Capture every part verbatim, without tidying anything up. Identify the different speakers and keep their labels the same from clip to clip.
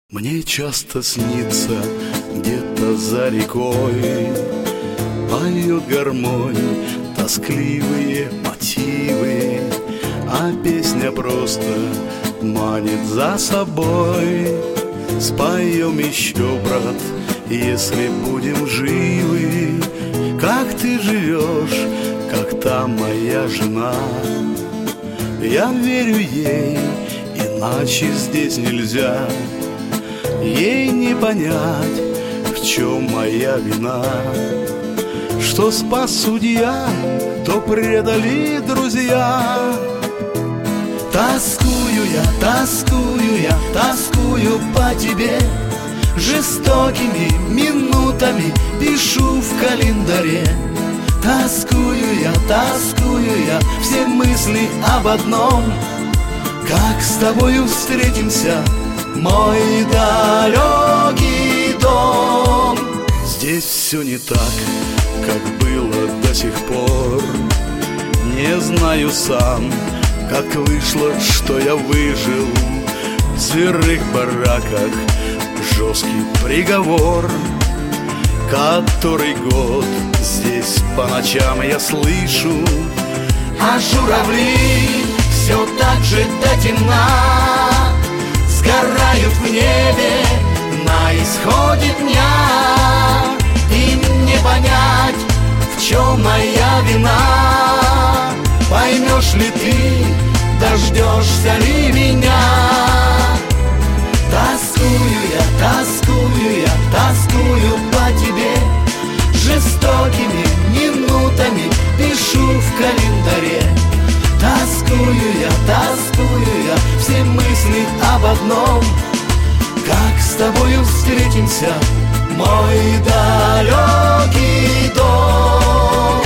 Speaker 1: Мне часто снится где-то за рекой, поет гармонь тоскливые мотивы, а песня просто манит за собой. Споем еще, брат, если будем живы. Как ты живешь, как та моя жена? Я верю ей, иначе здесь нельзя. Ей не понять, в чем моя вина. Что спас судья, то предали друзья. Тоскую я, тоскую я, тоскую по тебе. Жестокими минутами пишу в календаре. Тоскую я, тоскую я, все мысли об одном: как с тобою встретимся, мой далекий дом. Здесь все не так, как было до сих пор. Не знаю сам, как вышло, что я выжил. В сырых бараках жесткий приговор. Который год здесь по ночам я слышу, а журавли все так же до темна сгорают в небе на исходе дня. Им не понять, в чем моя вина. Поймешь ли ты, дождешься ли меня? Тоскую я, тоскую я, тоскую по тебе. Жестокими минутами пишу в календаре. Тоскую я, тоскую я, все мысли об одном: как с тобою встретимся, мой далекий дом.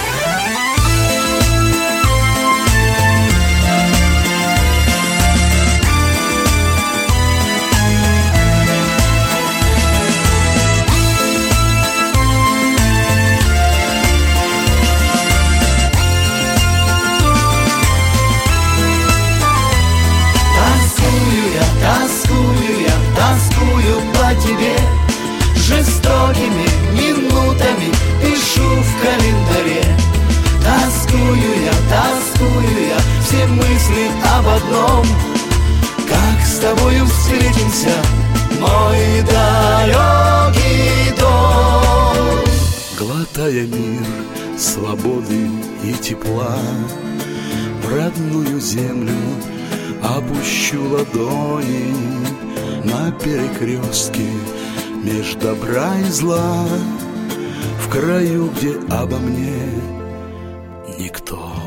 Speaker 1: Тоскую я, тоскую по тебе. Жестокими минутами пишу в календаре. Тоскую я, тоскую я, все мысли об одном: как с тобою встретимся, мой далекий дом. Глотая мир свободы и тепла, в родную землю опущу ладони на перекрестке меж добра и зла, в краю, где обо мне никто